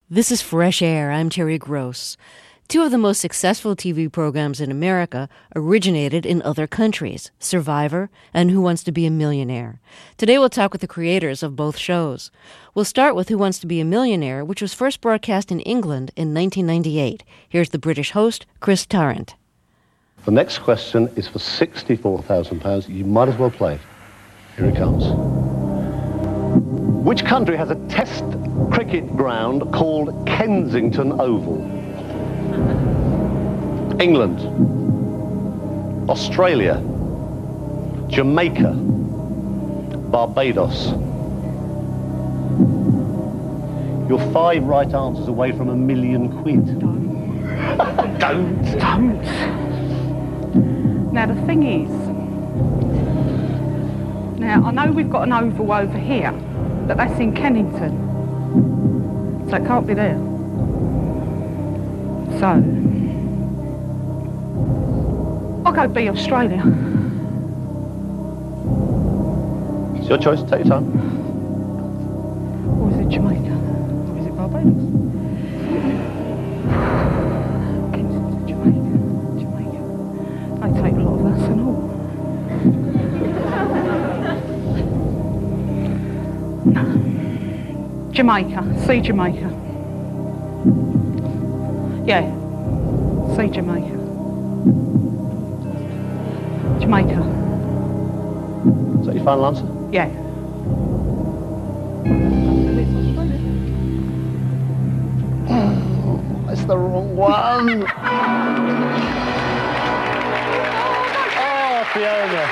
This is Fresh Air. I'm Terry Gross. Two of the most successful TV programs in America originated in other countries, Survivor and Who Wants to Be a Millionaire. Today we'll talk with the creators of both shows. We'll start with Who Wants to Be a Millionaire, which was first broadcast in England in 1998. Here's the British host, Chris Tarrant. The next question is for £64,000. You might as well play it. Here it comes. Which country has a test cricket ground called Kensington Oval? England, Australia, Jamaica, Barbados. You're 5 right answers away from £1 million. Don't. Now the thing is, I know we've got an oval over here, but that's in Kennington, so it can't be there. So, I'll go B, Australia. It's your choice, take your time. Or is it Jamaica? Or is it Barbados? Jamaica. They take a lot of us and all. No. Jamaica. See Jamaica. Yeah. See Jamaica. Jamaica. Is that your final answer? Yeah. That's the wrong one. Oh, Fiona.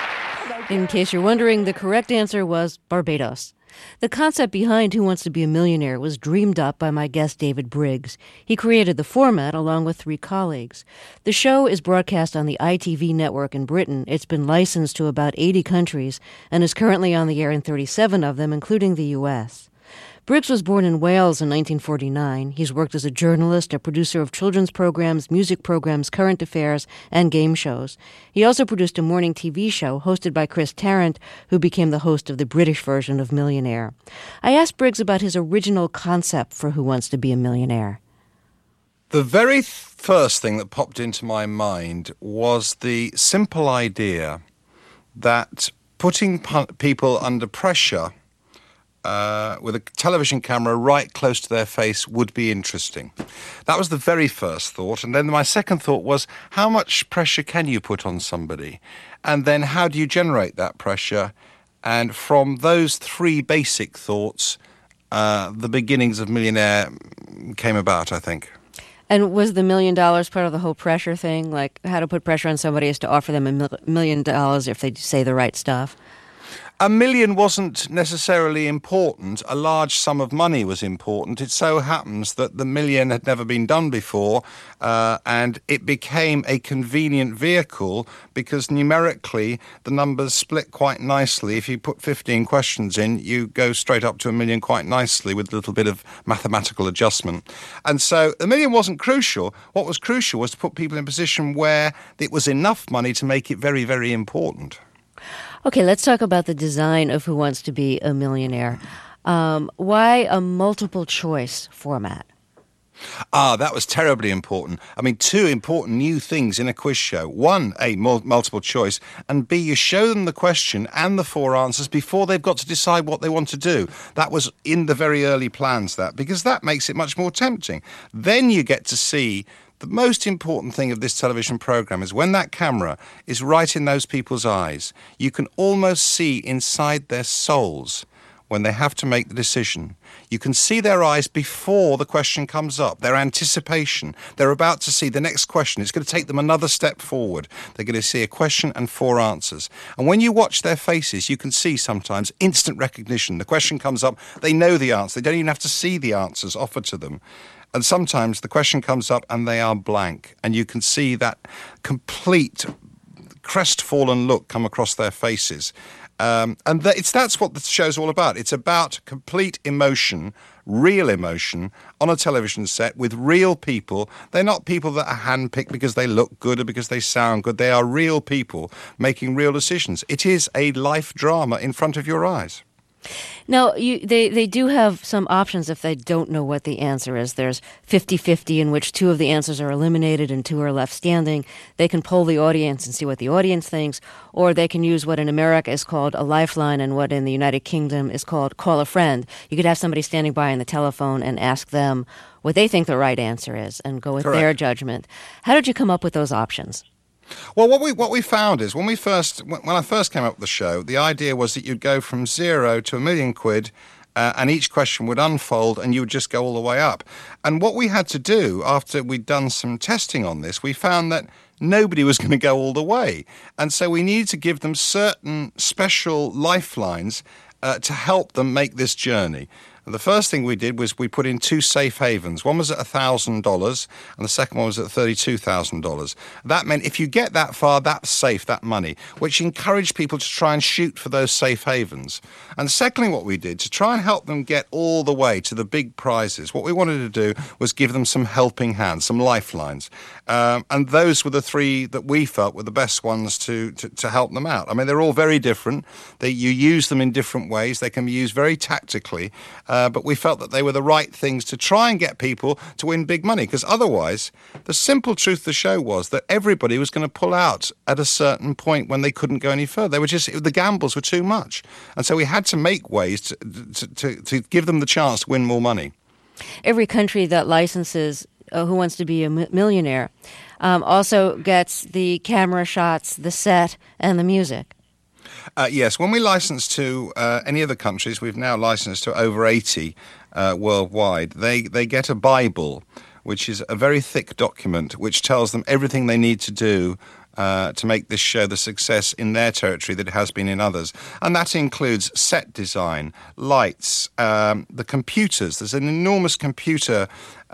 In case you're wondering, the correct answer was Barbados. The concept behind Who Wants to Be a Millionaire was dreamed up by my guest David Briggs. He created the format along with 3 colleagues. The show is broadcast on the ITV network in Britain. It's been licensed to about 80 countries and is currently on the air in 37 of them, including the U.S. Briggs was born in Wales in 1949. He's worked as a journalist, a producer of children's programs, music programs, current affairs, and game shows. He also produced a morning TV show hosted by Chris Tarrant, who became the host of the British version of Millionaire. I asked Briggs about his original concept for Who Wants to Be a Millionaire. The very first thing that popped into my mind was the simple idea that putting people under pressure with a television camera right close to their face would be interesting. That was the very first thought. And then my second thought was, how much pressure can you put on somebody? And then how do you generate that pressure? And from those 3 basic thoughts, the beginnings of Millionaire came about, I think. And was the $1 million part of the whole pressure thing? Like how to put pressure on somebody is to offer them $1 million if they say the right stuff? $1 million wasn't necessarily important. A large sum of money was important. It so happens that the $1 million had never been done before, and it became a convenient vehicle because numerically the numbers split quite nicely. If you put 15 questions in, you go straight up to $1 million quite nicely with a little bit of mathematical adjustment. And so $1 million wasn't crucial. What was crucial was to put people in a position where it was enough money to make it very, very important. Okay, let's talk about the design of Who Wants to Be a Millionaire. Why a multiple choice format? That was terribly important. I mean, 2 important new things in a quiz show. 1, A, multiple choice, and B, you show them the question and the 4 answers before they've got to decide what they want to do. That was in the very early plans, because that makes it much more tempting. Then you get to see the most important thing of this television programme is when that camera is right in those people's eyes, you can almost see inside their souls when they have to make the decision. You can see their eyes before the question comes up, their anticipation. They're about to see the next question. It's going to take them another step forward. They're going to see a question and 4 answers. And when you watch their faces, you can see sometimes instant recognition. The question comes up, they know the answer. They don't even have to see the answers offered to them. And sometimes the question comes up and they are blank. And you can see that complete crestfallen look come across their faces. That's what the show's all about. It's about complete emotion, real emotion, on a television set with real people. They're not people that are handpicked because they look good or because they sound good. They are real people making real decisions. It is a life drama in front of your eyes. Now, they do have some options if they don't know what the answer is. There's 50-50 in which two of the answers are eliminated and two are left standing. They can poll the audience and see what the audience thinks, or they can use what in America is called a lifeline and what in the United Kingdom is called call a friend. You could have somebody standing by on the telephone and ask them what they think the right answer is and go with their judgment. How did you come up with those options? Well, what we found is when I first came up with the show, the idea was that you'd go from zero to £1 million, and each question would unfold, and you would just go all the way up. And what we had to do after we'd done some testing on this, we found that nobody was going to go all the way, and so we needed to give them certain special lifelines to help them make this journey. The first thing we did was we put in two safe havens. One was at $1,000 and the second one was at $32,000. That meant if you get that far, that's safe, that money, which encouraged people to try and shoot for those safe havens. And secondly, what we did to try and help them get all the way to the big prizes, what we wanted to do was give them some helping hands, some lifelines. And those were the three that we felt were the best ones to help them out. I mean, they're all very different. You use them in different ways. They can be used very tactically. But we felt that they were the right things to try and get people to win big money, because otherwise the simple truth of the show was that everybody was going to pull out at a certain point when they couldn't go any further. The gambles were too much. And so we had to make ways to give them the chance to win more money. Every country that licenses Who Wants to Be a Millionaire also gets the camera shots, the set, and the music. Yes, when we license to any other countries, we've now licensed to over 80 worldwide, they get a Bible, which is a very thick document which tells them everything they need to do to make this show the success in their territory that it has been in others. And that includes set design, lights, the computers. There's an enormous computer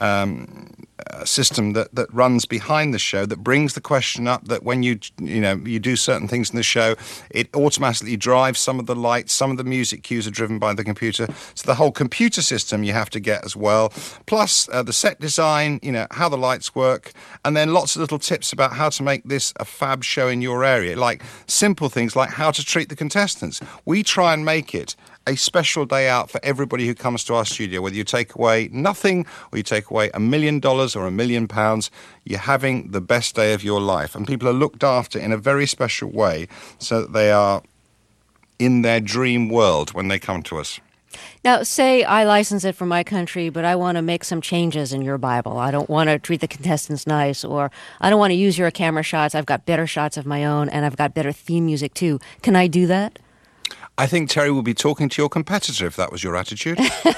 system that runs behind the show that brings the question up that when you do certain things in the show, it automatically drives some of the lights, some of the music cues are driven by the computer. So the whole computer system you have to get as well, plus the set design, how the lights work, and then lots of little tips about how to make this a fab show in your area, like simple things like how to treat the contestants. We try and make it a special day out for everybody who comes to our studio. Whether you take away nothing or you take away $1 million or £1 million, you're having the best day of your life. And people are looked after in a very special way so that they are in their dream world when they come to us. Now, say I license it for my country, but I want to make some changes in your Bible. I don't want to treat the contestants nice, or I don't want to use your camera shots. I've got better shots of my own, and I've got better theme music too. Can I do that? I think Terry will be talking to your competitor if that was your attitude.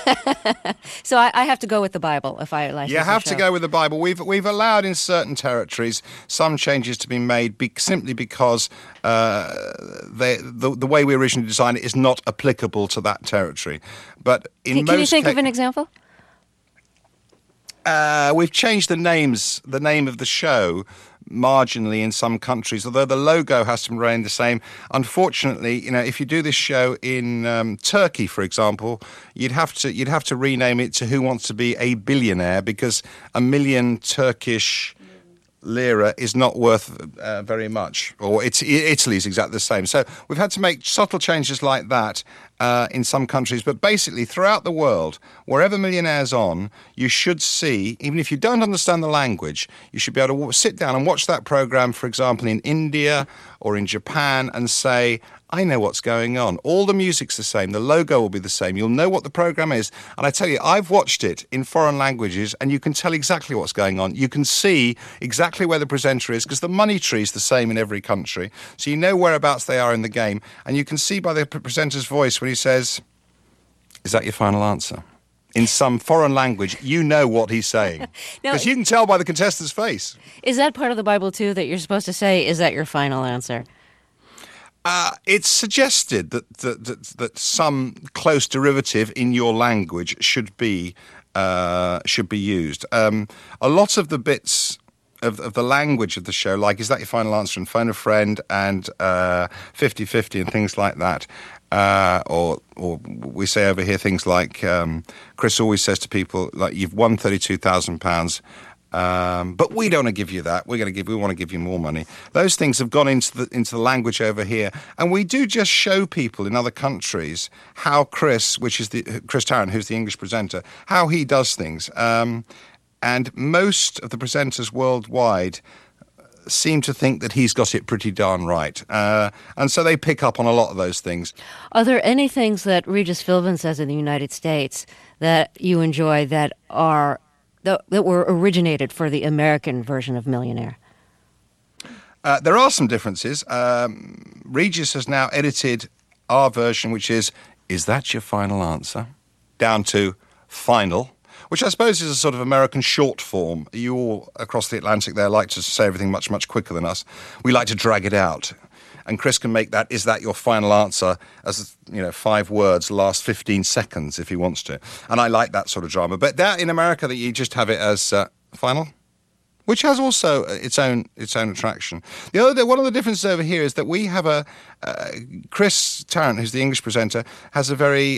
So I have to go with the Bible if I license. You have to go with the Bible. We've allowed in certain territories some changes to be made simply because the way we originally designed it is not applicable to that territory. But can you think of an example? We've changed the name of the show marginally in some countries, although the logo has to remain the same. Unfortunately, if you do this show in Turkey, for example, you'd have to rename it to Who Wants to Be a Billionaire, because 1 million Turkish lira is not worth very much, or Italy's exactly the same. So we've had to make subtle changes like that in some countries, but basically throughout the world, wherever Millionaire's on, you should see, even if you don't understand the language, you should be able to sit down and watch that program, for example, in India or in Japan, and say, I know what's going on. All the music's the same. The logo will be the same. You'll know what the program is. And I tell you, I've watched it in foreign languages, and you can tell exactly what's going on. You can see exactly where the presenter is, because the money tree is the same in every country. So you know whereabouts they are in the game. And you can see by the presenter's voice when he says, is that your final answer? In some foreign language, you know what he's saying. Because you can tell by the contestant's face. Is that part of the Bible, too, that you're supposed to say, is that your final answer? It's suggested that some close derivative in your language should be used. A lot of the bits of the language of the show, like is that your final answer and phone a friend and 50-50 and things like that, or we say over here things like Chris always says to people, like, you've won £32,000. But we don't want to give you that. We want to give you more money. Those things have gone into the language over here, and we do just show people in other countries how Chris Tarrant, who's the English presenter, how he does things. And most of the presenters worldwide seem to think that he's got it pretty darn right. And so they pick up on a lot of those things. Are there any things that Regis Philbin says in the United States that you enjoy that were originated for the American version of Millionaire? There are some differences. Regis has now edited our version, which is that your final answer? Down to final, which I suppose is a sort of American short form. You all across the Atlantic there like to say everything much, much quicker than us. We like to drag it out. And Chris can make that, is that your final answer, as 5 words, last 15 seconds if he wants to. And I like that sort of drama. But that in America, that you just have it as final, which has also its own attraction. One of the differences over here is that we have Chris Tarrant, who's the English presenter, has a very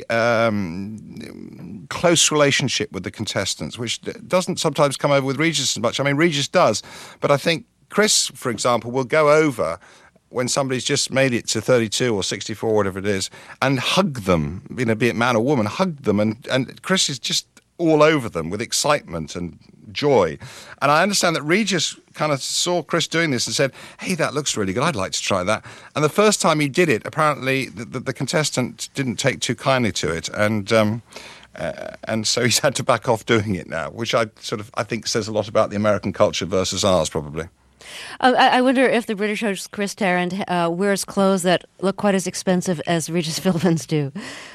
close relationship with the contestants, which doesn't sometimes come over with Regis as much. I mean, Regis does, but I think Chris, for example, will go over when somebody's just made it to 32 or 64, whatever it is, and hug them, be it man or woman, hug them, and Chris is just all over them with excitement and joy. And I understand that Regis kind of saw Chris doing this and said, hey, that looks really good, I'd like to try that. And the first time he did it, apparently the contestant didn't take too kindly to it, and so he's had to back off doing it now, which I think says a lot about the American culture versus ours, probably. I wonder if the British host Chris Tarrant wears clothes that look quite as expensive as Regis Philbin's do.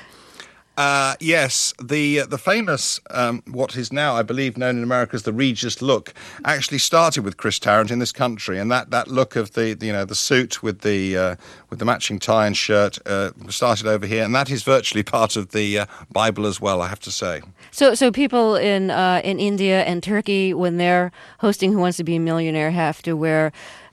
Yes, the famous what is now, I believe, known in America as the Regis look actually started with Chris Tarrant in this country, and that look of the suit with the matching tie and shirt started over here, and that is virtually part of the Bible as well, I have to say. So people in India and Turkey, when they're hosting Who Wants to Be a Millionaire, have to wear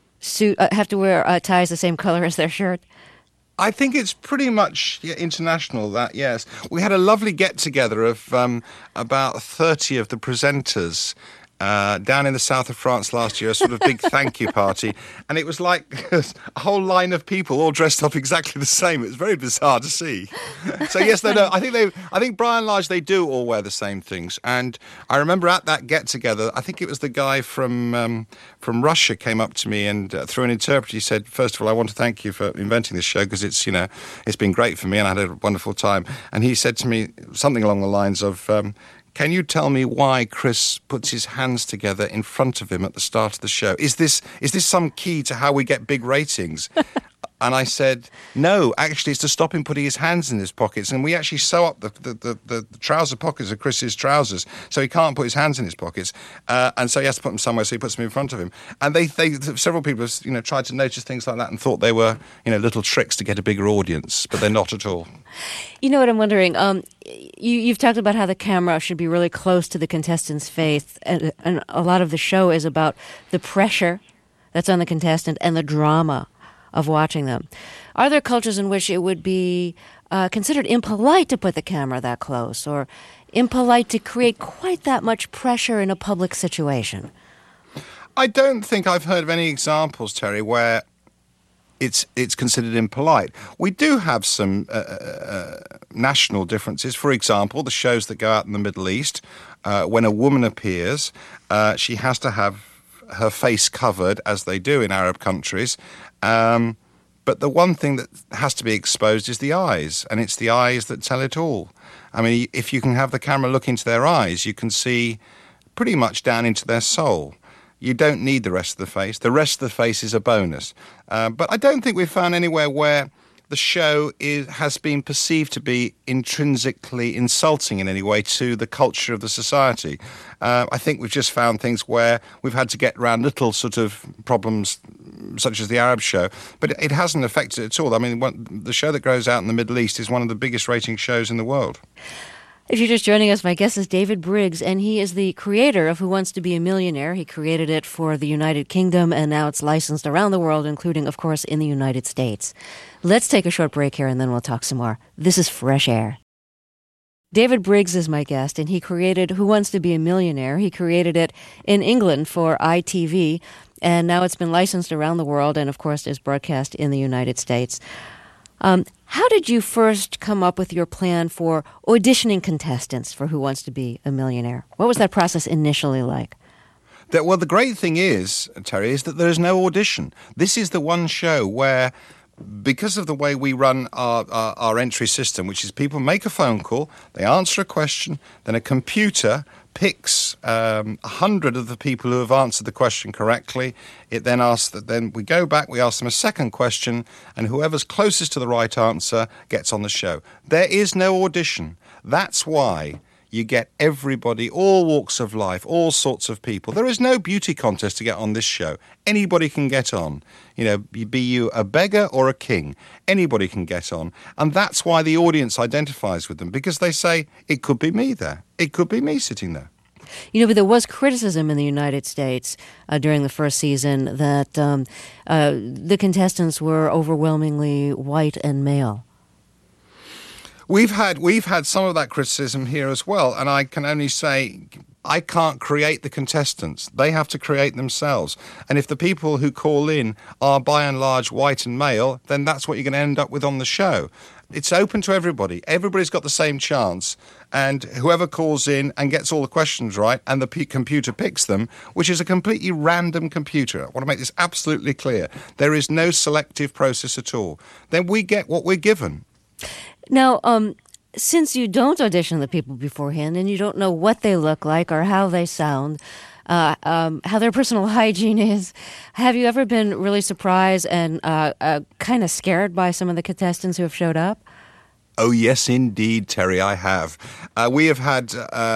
ties the same color as their shirt. I think it's pretty much international, that, yes. We had a lovely get-together of about 30 of the presenters down in the south of France last year, a sort of big thank you party. And it was like a whole line of people all dressed up exactly the same. It was very bizarre to see. So, yes, they know. I think by and large they do all wear the same things. And I remember at that get-together, I think it was the guy from Russia came up to me and through an interpreter he said, first of all, I want to thank you for inventing this show because it's been great for me and I had a wonderful time. And he said to me something along the lines of, can you tell me why Chris puts his hands together in front of him at the start of the show? Is this some key to how we get big ratings? And I said, no, actually, it's to stop him putting his hands in his pockets. And we actually sew up the trouser pockets of Chris's trousers so he can't put his hands in his pockets. And so he has to put them somewhere, so he puts them in front of him. And several people have tried to notice things like that and thought they were little tricks to get a bigger audience, but they're not at all. You know what I'm wondering? You've talked about how the camera should be really close to the contestant's face, and a lot of the show is about the pressure that's on the contestant and the drama of watching them. Are there cultures in which it would be considered impolite to put the camera that close, or impolite to create quite that much pressure in a public situation? I don't think I've heard of any examples, Terry, where it's considered impolite. We do have some national differences. For example, the shows that go out in the Middle East, when a woman appears, she has to have her face covered, as they do in Arab countries. But the one thing that has to be exposed is the eyes, and it's the eyes that tell it all. I mean, if you can have the camera look into their eyes, you can see pretty much down into their soul. You don't need the rest of the face. The rest of the face is a bonus. But I don't think we've found anywhere where the show has been perceived to be intrinsically insulting in any way to the culture of the society. I think we've just found things where we've had to get around little sort of problems such as the Arab show, but it hasn't affected it at all. I mean, the show that goes out in the Middle East is one of the biggest rating shows in the world. If you're just joining us, my guest is David Briggs, and he is the creator of Who Wants to Be a Millionaire. He created it for the United Kingdom, and now it's licensed around the world, including, of course, in the United States. Let's take a short break here, and then we'll talk some more. This is Fresh Air. David Briggs is my guest, and he created Who Wants to Be a Millionaire? He created it in England for ITV, and now it's been licensed around the world and, of course, is broadcast in the United States. How did you first come up with your plan for auditioning contestants for Who Wants to Be a Millionaire? What was that process initially like? Well, the great thing is, Terry, is that there is no audition. This is the one show where, because of the way we run our entry system, which is people make a phone call, they answer a question, then a computer picks 100 of the people who have answered the question correctly. It then asks that, then we go back, we ask them a second question, and whoever's closest to the right answer gets on the show. There is no audition. That's why you get everybody, all walks of life, all sorts of people. There is no beauty contest to get on this show. Anybody can get on. You know, be you a beggar or a king, anybody can get on. And that's why the audience identifies with them, because they say, it could be me there. It could be me sitting there. You know, but there was criticism in the United States during the first season that the contestants were overwhelmingly white and male. We've had some of that criticism here as well, and I can only say I can't create the contestants. They have to create themselves. And if the people who call in are by and large white and male, then that's what you're going to end up with on the show. It's open to everybody. Everybody's got the same chance, and whoever calls in and gets all the questions right and the computer picks them, which is a completely random computer. I want to make this absolutely clear. There is no selective process at all. Then we get what we're given. Now, since you don't audition the people beforehand and you don't know what they look like or how they sound, how their personal hygiene is, have you ever been really surprised and kind of scared by some of the contestants who have showed up? Oh, yes, indeed, Terry, I have. We have had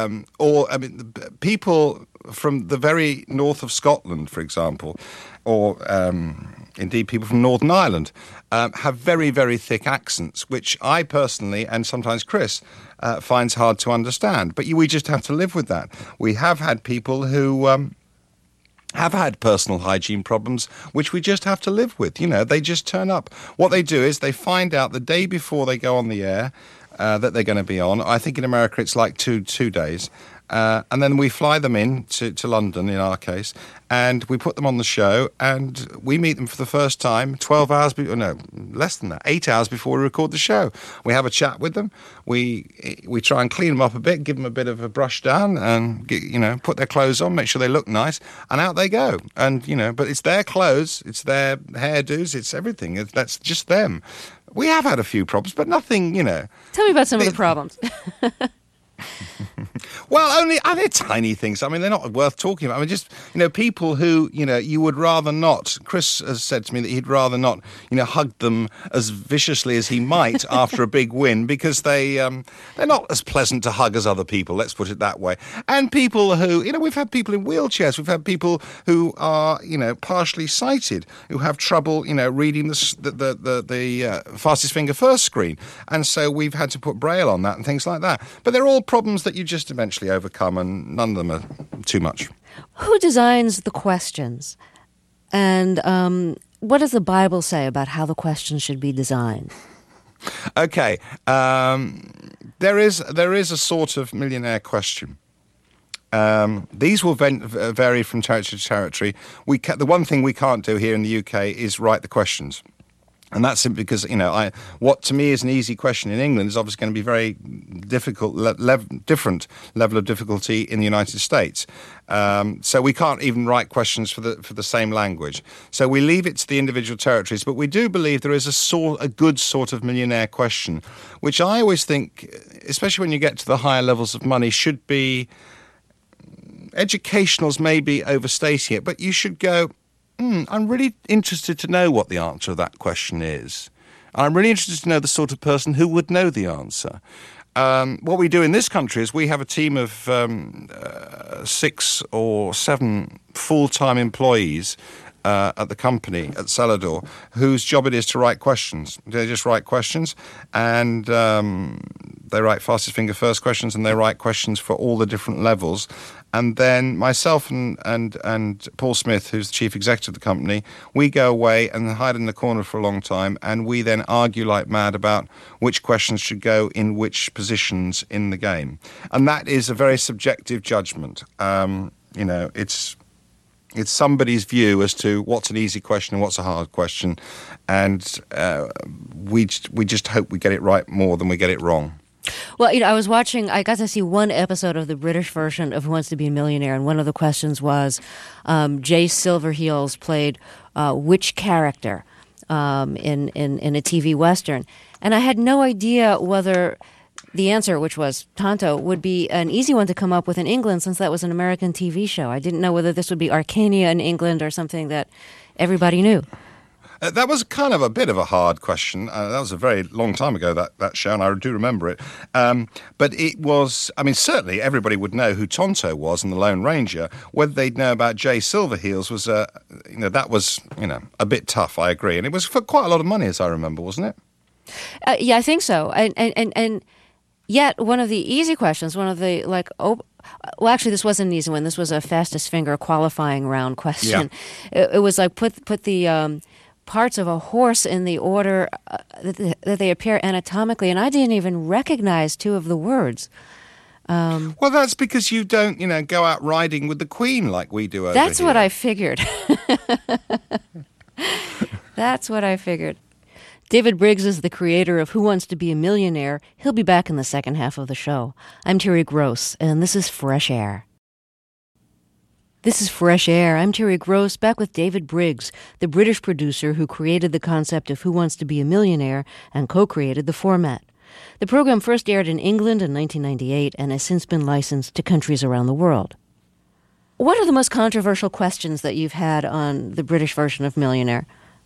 people from the very north of Scotland, for example, or indeed people from Northern Ireland, have very, very thick accents, which I personally, and sometimes Chris, finds hard to understand. But we just have to live with that. We have had people who have had personal hygiene problems, which we just have to live with. You know, they just turn up. What they do is they find out the day before they go on the air that they're going to be on. I think in America it's like two days. And then we fly them in to London, in our case, and we put them on the show, and we meet them for the first time 12 hours, less than that, 8 hours before we record the show. We have a chat with them. We try and clean them up a bit, give them a bit of a brush down, and put their clothes on, make sure they look nice, and out they go. And but it's their clothes, it's their hairdos, it's everything. That's just them. We have had a few problems, but nothing. Tell me about some of the problems. Well, they're tiny things. I mean, they're not worth talking about. I mean, just, people who, you would rather not. Chris has said to me that he'd rather not, hug them as viciously as he might after a big win, because they're not as pleasant to hug as other people, let's put it that way. And people who, we've had people in wheelchairs. We've had people who are, partially sighted, who have trouble, reading the fastest finger first screen. And so we've had to put Braille on that and things like that. But they're all problems that you just eventually overcome, and none of them are too much. Who designs the questions? And what does the Bible say about how the questions should be designed? Okay. There is a sort of millionaire question. These will vary from territory to territory. The one thing we can't do here in the UK is write the questions. And that's simply because, what to me is an easy question in England is obviously going to be very difficult, different level of difficulty in the United States. So we can't even write questions for the same language. So we leave it to the individual territories. But we do believe there is a good sort of millionaire question, which I always think, especially when you get to the higher levels of money, should be, educational's maybe overstating it, but you should go, I'm really interested to know what the answer of that question is. I'm really interested to know the sort of person who would know the answer. What we do in this country is we have a team of 6 or 7 full-time employees at the company, at Celador, whose job it is to write questions. They just write questions, and They write fastest finger first questions, and they write questions for all the different levels. And then myself and Paul Smith, who's the chief executive of the company, we go away and hide in the corner for a long time, and we then argue like mad about which questions should go in which positions in the game. And that is a very subjective judgment. It's somebody's view as to what's an easy question and what's a hard question, and we just hope we get it right more than we get it wrong. Well, I got to see one episode of the British version of Who Wants to Be a Millionaire, and one of the questions was, Jay Silverheels played which character in a TV Western? And I had no idea whether the answer, which was Tonto, would be an easy one to come up with in England, since that was an American TV show. I didn't know whether this would be Arcania in England or something that everybody knew. That was kind of a bit of a hard question. That was a very long time ago, that show, and I do remember it. But it was, certainly everybody would know who Tonto was and the Lone Ranger. Whether they'd know about Jay Silverheels was, that was, a bit tough, I agree. And it was for quite a lot of money, as I remember, wasn't it? Yeah, I think so. And yet, one of the easy questions, actually, this wasn't an easy one. This was a fastest finger qualifying round question. Yeah. It was like put the parts of a horse in the order that they appear anatomically, and I didn't even recognize two of the words. Well, that's because you don't, go out riding with the Queen like we do over here. That's what I figured. That's what I figured. David Briggs is the creator of Who Wants to Be a Millionaire. He'll be back in the second half of the show. I'm Terry Gross, and this is Fresh Air. This is Fresh Air. I'm Terry Gross, back with David Briggs, the British producer who created the concept of Who Wants to Be a Millionaire and co-created the format. The program first aired in England in 1998 and has since been licensed to countries around the world. What are the most controversial questions that you've had on the British version of Millionaire?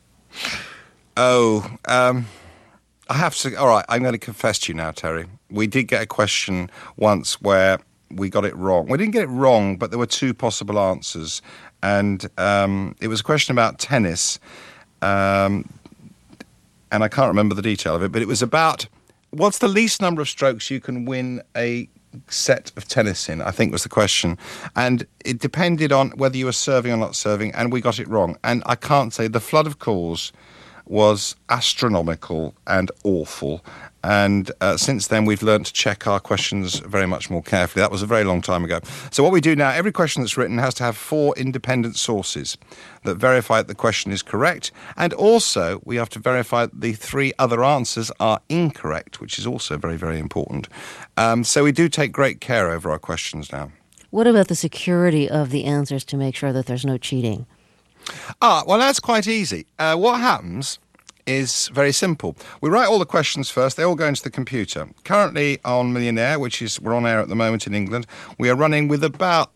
I have to... All right, I'm going to confess to you now, Terry. We did get a question once where we got it wrong. We didn't get it wrong, but there were two possible answers. And it was a question about tennis. And I can't remember the detail of it, but it was about what's the least number of strokes you can win a set of tennis in, I think was the question. And it depended on whether you were serving or not serving, and we got it wrong. And I can't say the flood of calls was astronomical and awful. And since then, we've learned to check our questions very much more carefully. That was a very long time ago. So what we do now, every question that's written has to have 4 independent sources that verify that the question is correct. And also, we have to verify that the 3 other answers are incorrect, which is also very, very important. So we do take great care over our questions now. What about the security of the answers to make sure that there's no cheating? Well, that's quite easy. What happens is very simple. We write all the questions first. They all go into the computer. Currently on Millionaire, which is we're on air at the moment in England, we are running with about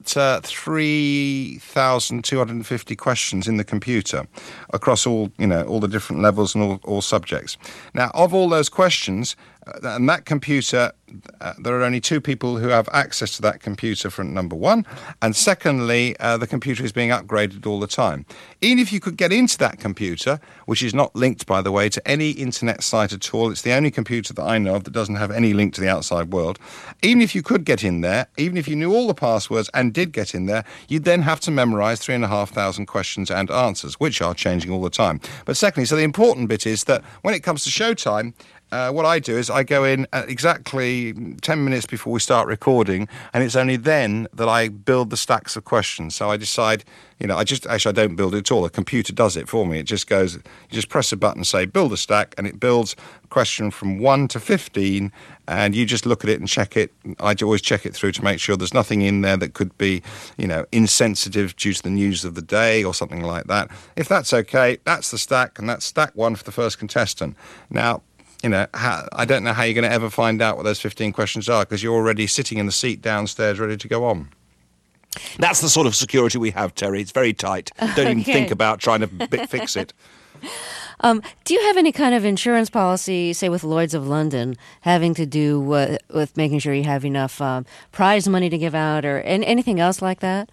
3,250 questions in the computer across all the different levels and all subjects. Now, of all those questions, and that computer, there are only 2 people who have access to that computer, for number one. And secondly, the computer is being upgraded all the time. Even if you could get into that computer, which is not linked, by the way, to any internet site at all, it's the only computer that I know of that doesn't have any link to the outside world. Even if you could get in there, even if you knew all the passwords and did get in there, you'd then have to memorize 3,500 questions and answers, which are changing all the time. But secondly, so the important bit is that when it comes to showtime, what I do is I go in at exactly 10 minutes before we start recording, and it's only then that I build the stacks of questions. So I decide, I don't build it at all. The computer does it for me. It just goes, you just press a button, say build a stack, and it builds a question from 1 to 15, and you just look at it and check it. I always check it through to make sure there's nothing in there that could be, insensitive due to the news of the day or something like that. If that's okay, that's the stack, and that's stack 1 for the first contestant. Now, I don't know how you're going to ever find out what those 15 questions are, because you're already sitting in the seat downstairs ready to go on. That's the sort of security we have, Terry. It's very tight. Don't even think about trying to fix it. Do you have any kind of insurance policy, say with Lloyd's of London, having to do with making sure you have enough prize money to give out or anything else like that?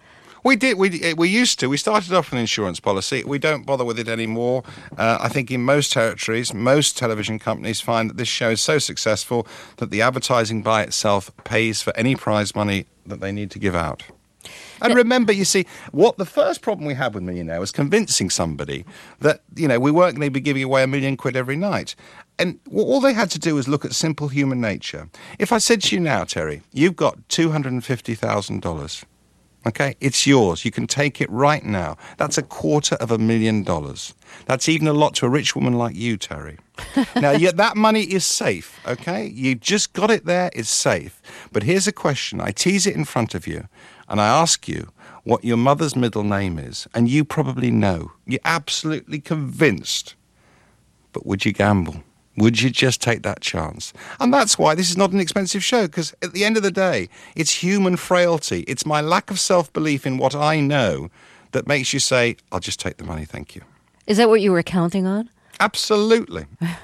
We did. We used to. We started off with an insurance policy. We don't bother with it anymore. I think in most territories, most television companies find that this show is so successful that the advertising by itself pays for any prize money that they need to give out. And remember, you see, what the first problem we had with Millionaire was convincing somebody that, we weren't going to be giving away £1 million every night. And all they had to do was look at simple human nature. If I said to you now, Terry, you've got $250,000. Okay, it's yours. You can take it right now. That's $250,000. That's even a lot to a rich woman like you, Terry. Now, yet that money is safe, okay? You just got it there, it's safe. But here's a question. I tease it in front of you, and I ask you what your mother's middle name is, and you probably know. You're absolutely convinced. But would you gamble? Would you just take that chance? And that's why this is not an expensive show, because at the end of the day, it's human frailty. It's my lack of self-belief in what I know that makes you say, I'll just take the money, thank you. Is that what you were counting on? Absolutely.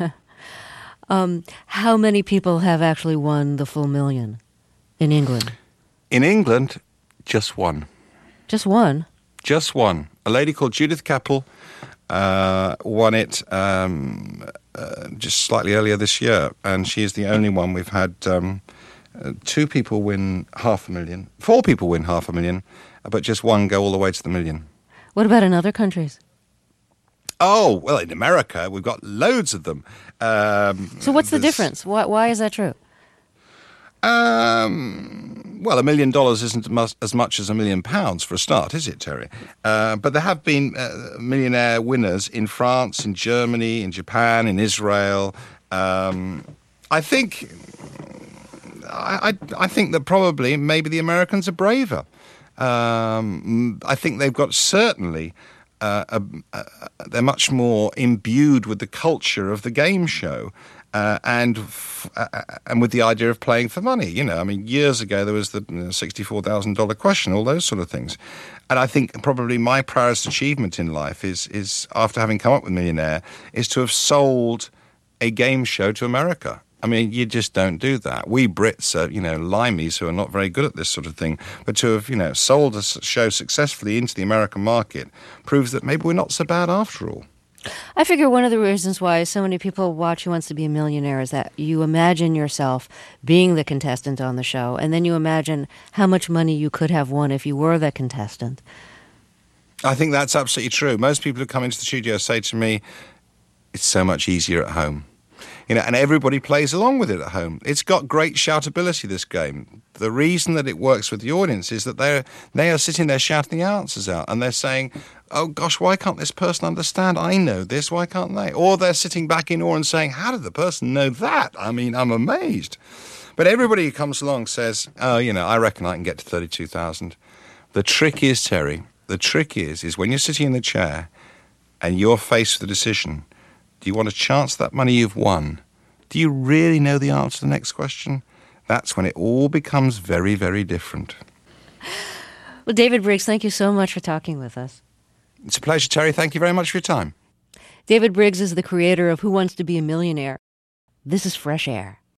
How many people have actually won the full $1 million in England? In England, just one. Just one? Just one. A lady called Judith Keppel won it just slightly earlier this year, and she is the only one. We've had 2 people win $500,000, 4 people win $500,000, but just one go all the way to the $1 million. What about in other countries? Oh, well, in America, we've got loads of them. So what's the difference? Why is that true? Well, $1 million isn't as much as £1 million for a start, is it, Terry? But there have been millionaire winners in France, in Germany, in Japan, in Israel. I think that probably maybe the Americans are braver. I think they've got certainly. They're much more imbued with the culture of the game show. And with the idea of playing for money, years ago there was the $64,000 question, all those sort of things. And I think probably my proudest achievement in life is after having come up with Millionaire, is to have sold a game show to America. I mean, you just don't do that. We Brits are, limeys who are not very good at this sort of thing. But to have, sold a show successfully into the American market proves that maybe we're not so bad after all. I figure one of the reasons why so many people watch Who Wants to Be a Millionaire is that you imagine yourself being the contestant on the show, and then you imagine how much money you could have won if you were the contestant. I think that's absolutely true. Most people who come into the studio say to me, it's so much easier at home. And everybody plays along with it at home. It's got great shoutability, this game. The reason that it works with the audience is that they are sitting there shouting the answers out, and they're saying, oh gosh, why can't this person understand? I know this, why can't they? Or they're sitting back in awe and saying, how did the person know that? I mean, I'm amazed. But everybody who comes along says, oh, I reckon I can get to 32,000. The trick is, Terry, is when you're sitting in the chair and you're faced with a decision, do you want to chance that money you've won? Do you really know the answer to the next question? That's when it all becomes very, very different. Well, David Briggs, thank you so much for talking with us. It's a pleasure, Terry. Thank you very much for your time. David Briggs is the creator of Who Wants to Be a Millionaire. This is Fresh Air.